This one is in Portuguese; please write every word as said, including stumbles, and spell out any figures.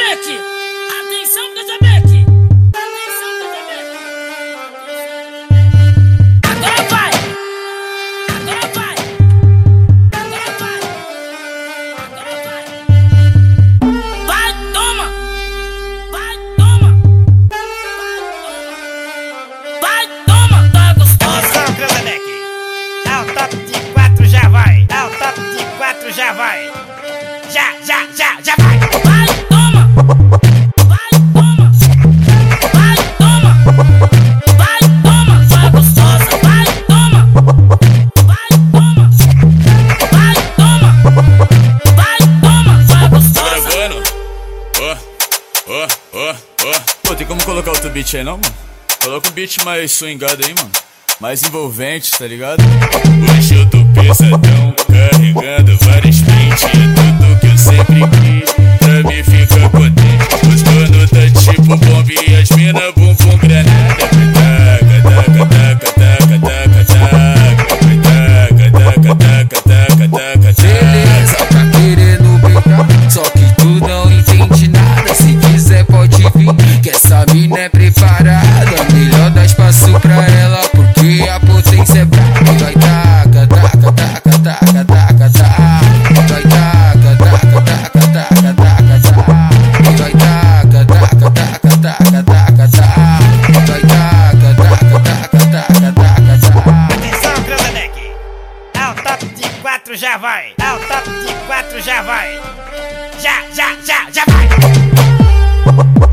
Casabeque! Atenção, Casabeque! Atenção, Casabeque! Agora vai! Agora vai! Agora vai! Agora vai! Vai, toma! Vai, toma! Vai, toma! Tá gostosa! Atenção, Casabeque! É o top de quatro, já vai! É o top de quatro, já vai! Já, já, já, já vai! Vai, toma! Vai, toma! Vai, toma! Vai, toma! Vai, gostosa! Vai, toma! Vai, toma! Vai, toma! Vai, toma! Vai, gostosa! Gravando. Ó, ó, ó, ó. Pô, tem como colocar outro beat aí não, mano? Coloca um beat mais swingado aí, mano. Mais envolvente, tá ligado? Hoje eu tô pesadão, carregando vários prints. É tudo que eu sempre quis, pra mim ficar contente. Os donos tá tipo bomba e as mina bumbum granada. Taca, taca, taca, taca, taca, taca, taca, taca, taca, taca, taca. Beleza, tá querendo beijar, só que tu não entende nada. Se quiser pode vir, que essa mina é preparada. Melhor dar espaço pra ela, porque a potência é brava. Vai taca, taca, taca, taca, taca, taca. Vai taca, taca, taca, taca, taca, taca. Vai taca, taca, taca, taca, taca, taca. Vai taca, taca, taca, taca, taca, taca. Atenção, Casabeque! É o top de quatro, já vai! É o top de quatro, já vai! Já, já, já, já vai!